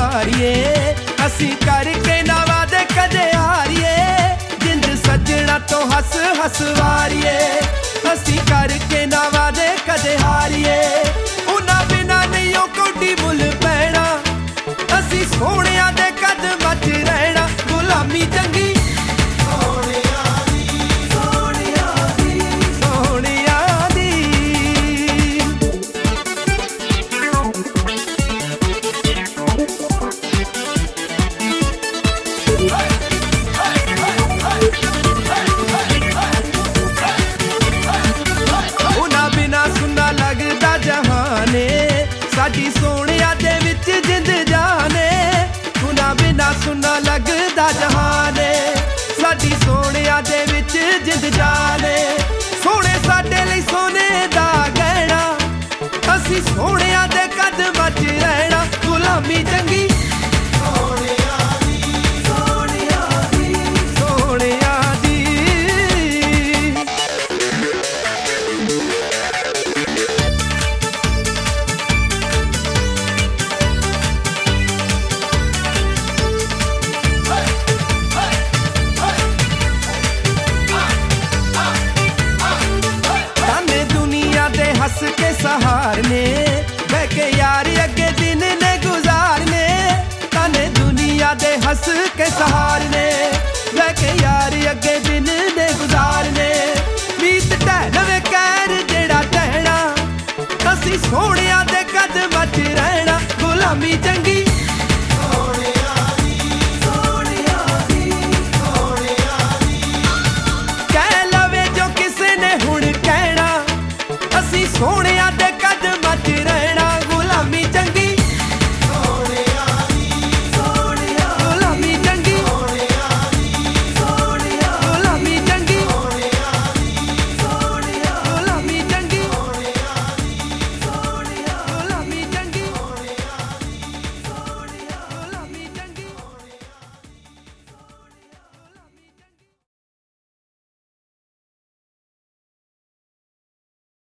मारिए असी करके ना वादे कदे हारिए जिंद सजना तो हस हस वारिए असी करके ना वादे कदे हारिए उन्हां बिना नहीं ओ कोडी मुल पैना असी सोहणियां दे कदमां च रहना गुलामी चंगी साडी सोहणिया दे विच जिंद जाने उन्हां बिना सुना लगदा जहाने साडी सोहणिया दे विच जिंद जाने सोहणे साडे लई सोने दा गहना असी सोहणिया दे कदमां च रहना गुलामी चंगी हस के सहारने बह के यार अगे दिन ने गुजारने ताने दुनिया दे हस के सहारने बह के यार अगे दिन ने गुजारने मीत टहलवे कैर जेड़ा टहना असी सोहणिया दे कदमां च रहना गुलामी चंगी